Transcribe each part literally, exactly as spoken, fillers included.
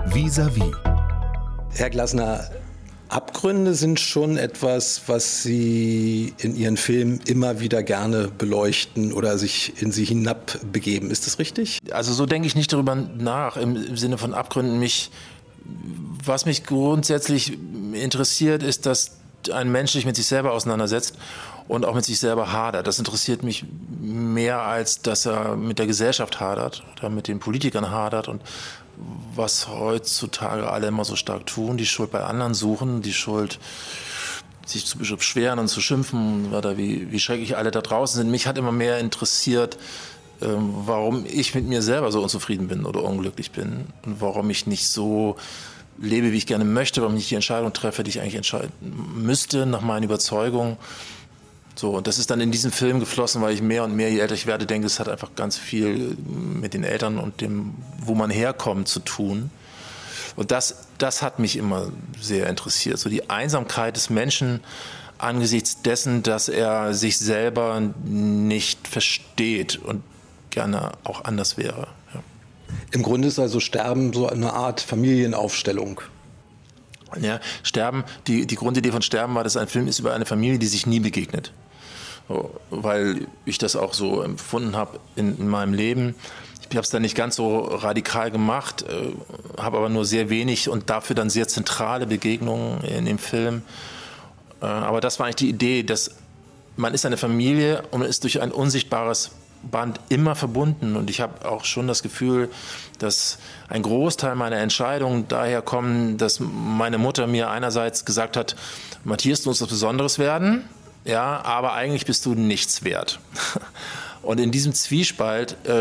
Vis-à-vis. Herr Glasner, Abgründe sind schon etwas, was Sie in Ihren Filmen immer wieder gerne beleuchten oder sich in sie hinabbegeben. Ist das richtig? Also so denke ich nicht darüber nach, im Sinne von Abgründen. Mich, was mich grundsätzlich interessiert, ist, dass ein Mensch sich mit sich selber auseinandersetzt und auch mit sich selber hadert. Das interessiert mich mehr, als dass er mit der Gesellschaft hadert oder mit den Politikern hadert und was heutzutage alle immer so stark tun, die Schuld bei anderen suchen, die Schuld sich zu beschweren und zu schimpfen, oder wie, wie schrecklich alle da draußen sind. Mich hat immer mehr interessiert, ähm, warum ich mit mir selber so unzufrieden bin oder unglücklich bin und warum ich nicht so lebe, wie ich gerne möchte, warum ich nicht die Entscheidung treffe, die ich eigentlich entscheiden müsste, nach meinen Überzeugungen. So, und das ist dann in diesen Film geflossen, weil ich mehr und mehr, je älter ich werde, denke, es hat einfach ganz viel mit den Eltern und dem, wo man herkommt, zu tun. Und das, das hat mich immer sehr interessiert. So die Einsamkeit des Menschen angesichts dessen, dass er sich selber nicht versteht und gerne auch anders wäre. Ja. Im Grunde ist also Sterben so eine Art Familienaufstellung. Ja, Sterben, die, die Grundidee von Sterben war, dass ein Film ist über eine Familie, die sich nie begegnet. So, weil ich das auch so empfunden habe in, in meinem Leben. Ich habe es dann nicht ganz so radikal gemacht, äh, habe aber nur sehr wenig und dafür dann sehr zentrale Begegnungen in dem Film. Äh, aber das war eigentlich die Idee, dass man ist eine Familie und man ist durch ein unsichtbares Band immer verbunden. Und ich habe auch schon das Gefühl, dass ein Großteil meiner Entscheidungen daher kommen, dass meine Mutter mir einerseits gesagt hat, Matthias, du musst was Besonderes werden, ja, aber eigentlich bist du nichts wert. Und in diesem Zwiespalt äh,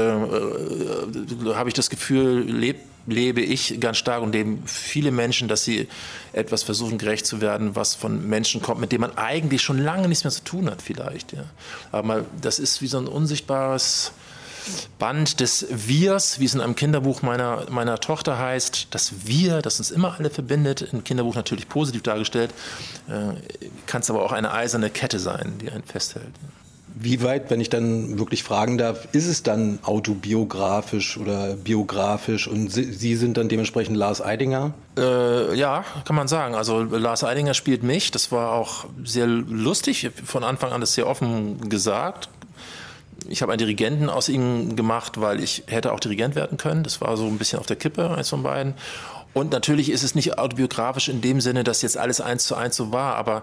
äh, habe ich das Gefühl, leb, lebe ich ganz stark und leben viele Menschen, dass sie etwas versuchen, gerecht zu werden, was von Menschen kommt, mit dem man eigentlich schon lange nichts mehr zu tun hat vielleicht. Ja. Aber das ist wie so ein unsichtbares Band des Wirs, wie es in einem Kinderbuch meiner, meiner Tochter heißt. Das Wir, das uns immer alle verbindet, im Kinderbuch natürlich positiv dargestellt, äh, kann es aber auch eine eiserne Kette sein, die einen festhält. Wie weit, wenn ich dann wirklich fragen darf, ist es dann autobiografisch oder biografisch und Sie, Sie sind dann dementsprechend Lars Eidinger? Äh, ja, kann man sagen. Also Lars Eidinger spielt mich. Das war auch sehr lustig. Von Anfang an das sehr offen gesagt. Ich habe einen Dirigenten aus ihm gemacht, weil ich hätte auch Dirigent werden können. Das war so ein bisschen auf der Kippe, eins von beiden. Und natürlich ist es nicht autobiografisch in dem Sinne, dass jetzt alles eins zu eins so war, aber,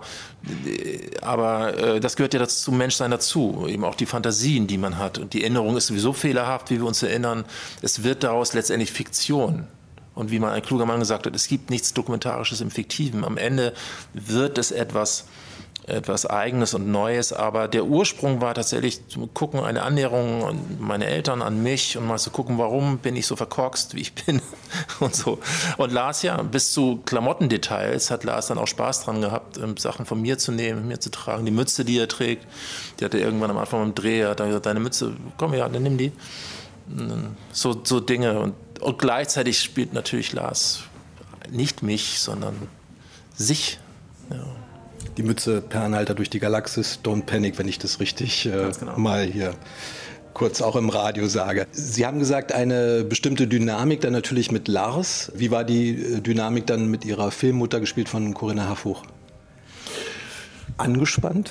aber äh, das gehört ja dazu, zum Menschsein dazu, eben auch die Fantasien, die man hat. Und die Erinnerung ist sowieso fehlerhaft, wie wir uns erinnern. Es wird daraus letztendlich Fiktion. Und wie mal ein kluger Mann gesagt hat, es gibt nichts Dokumentarisches im Fiktiven. Am Ende wird es etwas etwas Eigenes und Neues, aber der Ursprung war tatsächlich zu gucken, eine Annäherung an meine Eltern, an mich und mal zu gucken, warum bin ich so verkorkst, wie ich bin und so. Und Lars, ja, bis zu Klamottendetails hat Lars dann auch Spaß dran gehabt, Sachen von mir zu nehmen, mir zu tragen. Die Mütze, die er trägt, die hat er irgendwann am Anfang beim Dreh, hat er gesagt, deine Mütze, komm ja, dann nimm die. So, so Dinge. Und, und gleichzeitig spielt natürlich Lars nicht mich, sondern sich. Ja. Die Mütze per Anhalter durch die Galaxis, Don't Panic, wenn ich das richtig äh, genau. mal hier kurz auch im Radio sage. Sie haben gesagt, eine bestimmte Dynamik dann natürlich mit Lars. Wie war die Dynamik dann mit Ihrer Filmmutter, gespielt von Corinna Harfouch? Angespannt?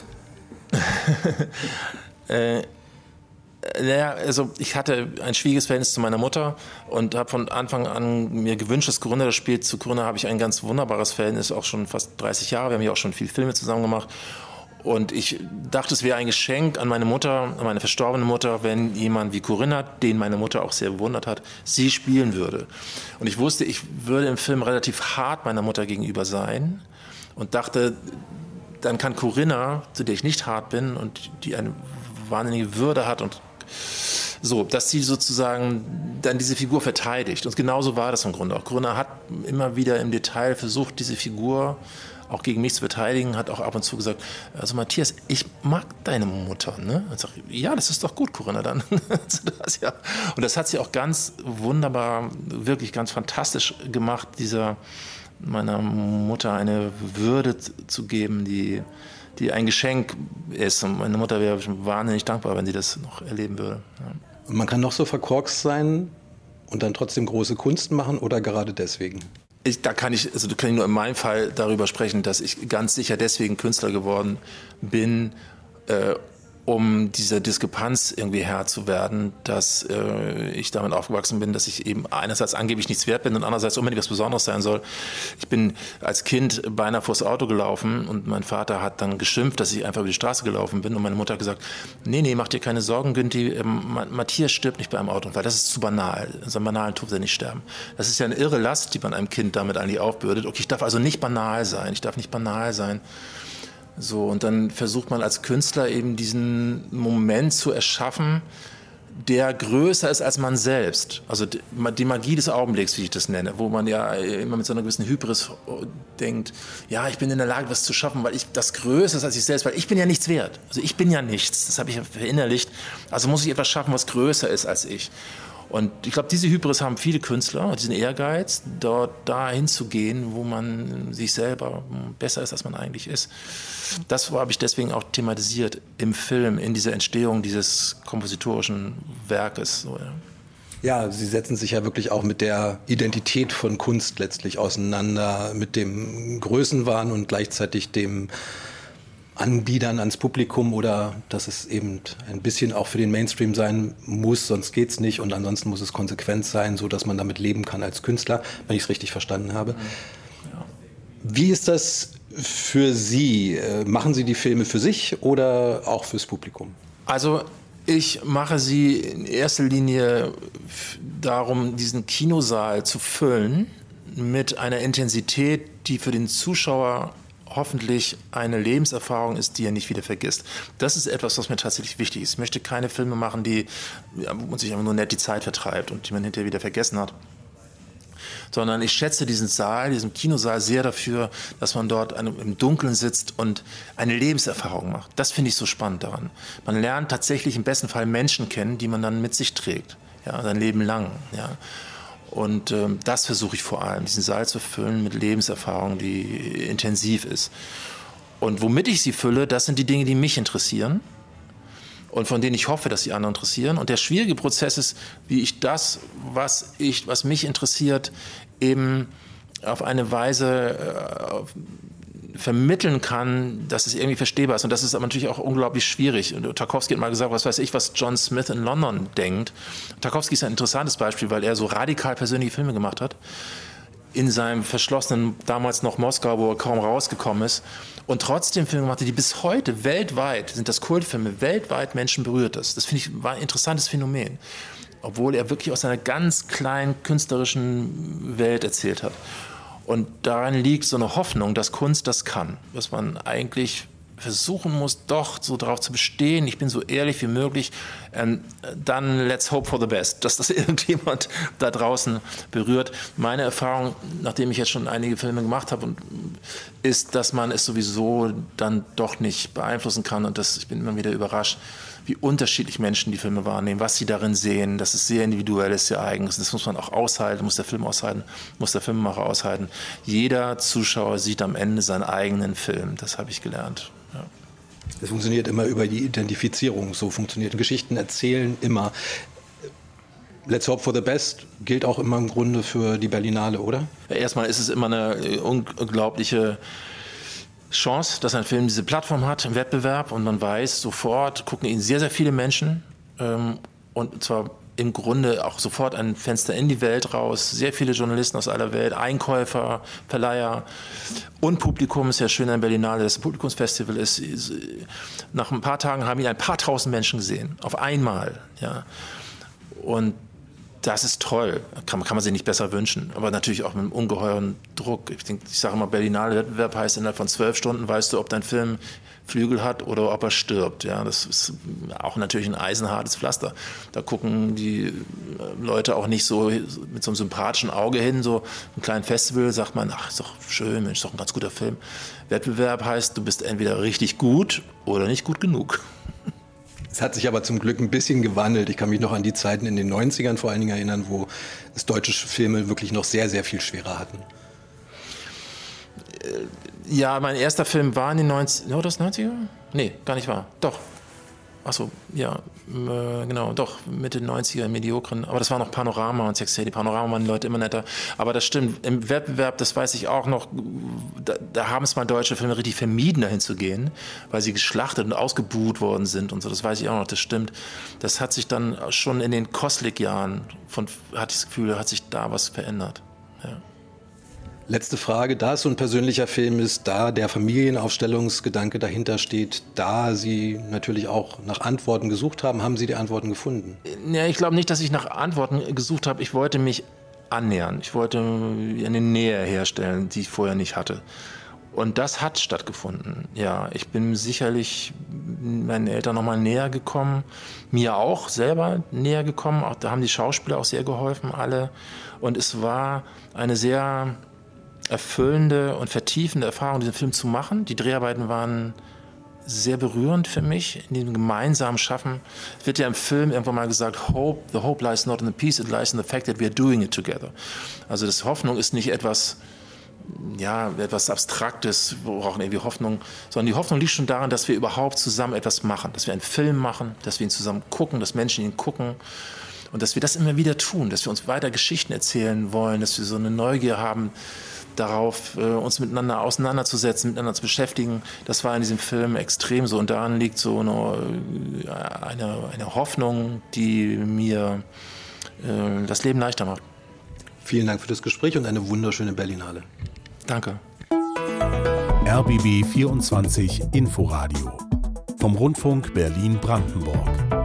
äh, Naja, also ich hatte ein schwieriges Verhältnis zu meiner Mutter und habe von Anfang an mir gewünscht, dass Corinna das spielt. Zu Corinna habe ich ein ganz wunderbares Verhältnis, auch schon fast dreißig Jahre. Wir haben ja auch schon viele Filme zusammen gemacht. Und ich dachte, es wäre ein Geschenk an meine Mutter, an meine verstorbene Mutter, wenn jemand wie Corinna, den meine Mutter auch sehr bewundert hat, sie spielen würde. Und ich wusste, ich würde im Film relativ hart meiner Mutter gegenüber sein und dachte, dann kann Corinna, zu der ich nicht hart bin und die eine wahnsinnige Würde hat und so, dass sie sozusagen dann diese Figur verteidigt. Und genauso war das im Grunde auch. Corinna hat immer wieder im Detail versucht, diese Figur auch gegen mich zu verteidigen, hat auch ab und zu gesagt, also Matthias, ich mag deine Mutter. Ne? Und sag, ja, das ist doch gut, Corinna, dann. das, ja. Und das hat sie auch ganz wunderbar, wirklich ganz fantastisch gemacht, dieser meiner Mutter eine Würde zu geben, die die ein Geschenk ist. Und meine Mutter wäre wahnsinnig dankbar, wenn sie das noch erleben würde. Ja. Und man kann noch so verkorkst sein, und dann trotzdem große Kunst machen oder gerade deswegen? Ich, da kann ich, also kann ich nur in meinem Fall darüber sprechen, dass ich ganz sicher deswegen Künstler geworden bin, äh, um dieser Diskrepanz irgendwie Herr zu werden, dass äh, ich damit aufgewachsen bin, dass ich eben einerseits angeblich nichts wert bin und andererseits unbedingt was Besonderes sein soll. Ich bin als Kind beinahe vors Auto gelaufen und mein Vater hat dann geschimpft, dass ich einfach über die Straße gelaufen bin und meine Mutter hat gesagt, nee, nee, mach dir keine Sorgen, Günthi, ähm, Matthias stirbt nicht bei einem Autounfall, das ist zu banal, so einen banalen Tod wird er nicht sterben. Das ist ja eine irre Last, die man einem Kind damit eigentlich aufbürdet. Okay, ich darf also nicht banal sein, ich darf nicht banal sein. So, und dann versucht man als Künstler eben diesen Moment zu erschaffen, der größer ist als man selbst. Also die Magie des Augenblicks, wie ich das nenne, wo man ja immer mit so einer gewissen Hybris denkt, ja, ich bin in der Lage, was zu schaffen, weil ich das größer ist als ich selbst, weil ich bin ja nichts wert. Also ich bin ja nichts, das habe ich verinnerlicht. Also muss ich etwas schaffen, was größer ist als ich. Und ich glaube, diese Hybris haben viele Künstler, diesen Ehrgeiz, dort dahin zu gehen, wo man sich selber besser ist, als man eigentlich ist. Das habe ich deswegen auch thematisiert im Film, in dieser Entstehung dieses kompositorischen Werkes. So, ja. Ja, Sie setzen sich ja wirklich auch mit der Identität von Kunst letztlich auseinander, mit dem Größenwahn und gleichzeitig dem Anbiedern ans Publikum oder dass es eben ein bisschen auch für den Mainstream sein muss, sonst geht's nicht und ansonsten muss es konsequent sein, so dass man damit leben kann als Künstler, wenn ich es richtig verstanden habe. Ja. Wie ist das für Sie? Machen Sie die Filme für sich oder auch fürs Publikum? Also ich mache sie in erster Linie darum, diesen Kinosaal zu füllen mit einer Intensität, die für den Zuschauer hoffentlich eine Lebenserfahrung ist, die er nicht wieder vergisst. Das ist etwas, was mir tatsächlich wichtig ist. Ich möchte keine Filme machen, die, ja, wo man sich einfach nur nett die Zeit vertreibt und die man hinterher wieder vergessen hat. Sondern ich schätze diesen Saal, diesen Kinosaal sehr dafür, dass man dort im Dunkeln sitzt und eine Lebenserfahrung macht. Das finde ich so spannend daran. Man lernt tatsächlich im besten Fall Menschen kennen, die man dann mit sich trägt, ja, sein Leben lang. Ja. Und ähm, das versuche ich vor allem, diesen Saal zu füllen mit Lebenserfahrung, die intensiv ist. Und womit ich sie fülle, das sind die Dinge, die mich interessieren und von denen ich hoffe, dass die anderen interessieren. Und der schwierige Prozess ist, wie ich das, was, ich, was mich interessiert, eben auf eine Weise äh, vermitteln kann, dass es irgendwie verstehbar ist. Und das ist aber natürlich auch unglaublich schwierig. Und Tarkovsky hat mal gesagt, was weiß ich, was John Smith in London denkt. Tarkovsky ist ein interessantes Beispiel, weil er so radikal persönliche Filme gemacht hat. In seinem verschlossenen, damals noch Moskau, wo er kaum rausgekommen ist. Und trotzdem Filme gemacht hat, die bis heute weltweit, sind das Kultfilme, weltweit Menschen berührt ist. Das finde ich war ein interessantes Phänomen. Obwohl er wirklich aus einer ganz kleinen künstlerischen Welt erzählt hat. Und daran liegt so eine Hoffnung, dass Kunst das kann. Dass man eigentlich versuchen muss, doch so darauf zu bestehen, ich bin so ehrlich wie möglich, ähm, dann let's hope for the best, dass das irgendjemand da draußen berührt. Meine Erfahrung, nachdem ich jetzt schon einige Filme gemacht habe, und, ist, dass man es sowieso dann doch nicht beeinflussen kann und das, ich bin immer wieder überrascht, wie unterschiedlich Menschen die Filme wahrnehmen, was sie darin sehen, das ist sehr individuell, ist sehr eigen, das muss man auch aushalten, muss der Film aushalten, muss der Filmemacher aushalten. Jeder Zuschauer sieht am Ende seinen eigenen Film, das habe ich gelernt. Ja. Es funktioniert immer über die Identifizierung, so funktioniert Geschichten erzählen immer. Let's hope for the best gilt auch immer im Grunde für die Berlinale, oder? Ja, erstmal ist es immer eine unglaubliche Chance, dass ein Film diese Plattform hat im Wettbewerb und man weiß sofort, gucken ihn sehr, sehr viele Menschen ähm, und zwar im Grunde auch sofort ein Fenster in die Welt raus, sehr viele Journalisten aus aller Welt, Einkäufer, Verleiher und Publikum. Ist ja schön an Berlinale, dass es ein Publikumsfestival ist. Nach ein paar Tagen haben ihn ein paar tausend Menschen gesehen, auf einmal. Ja. Und das ist toll, kann, kann man sich nicht besser wünschen, aber natürlich auch mit einem ungeheuren Druck. Ich, denk, ich sage immer, Berlinale Wettbewerb heißt, innerhalb von zwölf Stunden weißt du, ob dein Film Flügel hat oder ob er stirbt. Ja, das ist auch natürlich ein eisenhartes Pflaster. Da gucken die Leute auch nicht so mit so einem sympathischen Auge hin, so ein kleines Festival, sagt man, ach, ist doch schön, Mensch, ist doch ein ganz guter Film. Wettbewerb heißt, du bist entweder richtig gut oder nicht gut genug. Es hat sich aber zum Glück ein bisschen gewandelt. Ich kann mich noch an die Zeiten in den neunzigern vor allen Dingen erinnern, wo es deutsche Filme wirklich noch sehr, sehr viel schwerer hatten. Ja, mein erster Film war in den neunzigern. Oh, das neunziger? Nee, gar nicht wahr. Doch. achso, ja, äh, genau, doch, Mitte neunziger, mediokren, aber das war noch Panorama und Sex City. Panorama waren die Leute immer netter. Aber das stimmt, im Wettbewerb, das weiß ich auch noch, da, da haben es mal deutsche Filme richtig vermieden, dahin zu gehen, weil sie geschlachtet und ausgebuht worden sind und so, das weiß ich auch noch, das stimmt. Das hat sich dann schon in den Koslik-Jahren, von, hatte ich das Gefühl, hat sich da was verändert, ja. Letzte Frage, da es so ein persönlicher Film ist, da der Familienaufstellungsgedanke dahinter steht, da Sie natürlich auch nach Antworten gesucht haben, haben Sie die Antworten gefunden? Ja, ich glaube nicht, dass ich nach Antworten gesucht habe. Ich wollte mich annähern. Ich wollte eine Nähe herstellen, die ich vorher nicht hatte. Und das hat stattgefunden. Ja, ich bin sicherlich meinen Eltern noch mal näher gekommen, mir auch selber näher gekommen. Auch, da haben die Schauspieler auch sehr geholfen, alle. Und es war eine sehr erfüllende und vertiefende Erfahrung, diesen Film zu machen. Die Dreharbeiten waren sehr berührend für mich, in dem gemeinsamen Schaffen. Es wird ja im Film irgendwann mal gesagt, hope, the hope lies not in the peace, it lies in the fact that we are doing it together. Also das Hoffnung ist nicht etwas, ja, etwas Abstraktes, wir brauchen irgendwie Hoffnung, sondern die Hoffnung liegt schon daran, dass wir überhaupt zusammen etwas machen, dass wir einen Film machen, dass wir ihn zusammen gucken, dass Menschen ihn gucken. Und dass wir das immer wieder tun, dass wir uns weiter Geschichten erzählen wollen, dass wir so eine Neugier haben, darauf, uns miteinander auseinanderzusetzen, miteinander zu beschäftigen. Das war in diesem Film extrem so. Und daran liegt so eine, eine, eine Hoffnung, die mir äh, das Leben leichter macht. Vielen Dank für das Gespräch und eine wunderschöne Berlinale. Danke. R B B vierundzwanzig Inforadio vom Rundfunk Berlin-Brandenburg.